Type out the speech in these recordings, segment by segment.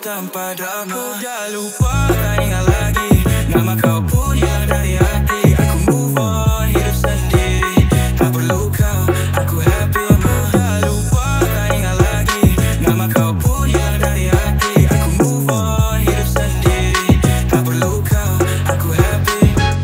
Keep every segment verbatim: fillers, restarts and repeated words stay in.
tanpa drama. Aku dah lupa, tak ingat lagi nama kau pun hilang dari hati. Aku move on, hidup sendiri, tak perlu kau, aku happy. Aku dah lupa, tak ingat lagi nama kau pun hilang dari hati. Aku move on, hidup sendiri, tak perlu kau, aku happy.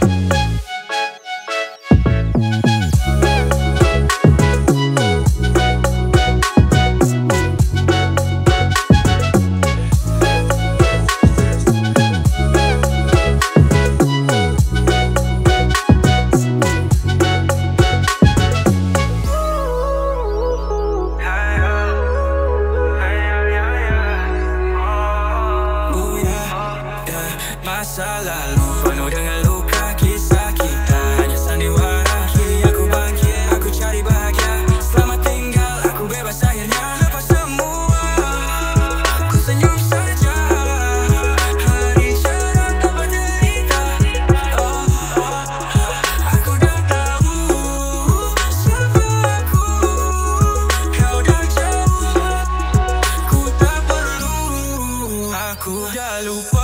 Masa lalu penuh dengan luka, kisah kita hanya sandiwara. Kini aku bangkit, aku cari bahagia. Selamat tinggal, aku bebas akhirnya. Lepas semua, ku senyum saja. Hari cerah tanpa derita. Oh, oh, aku dah tahu siapa aku. Kau dah jauh, ku tak perlu. Aku dah lupa.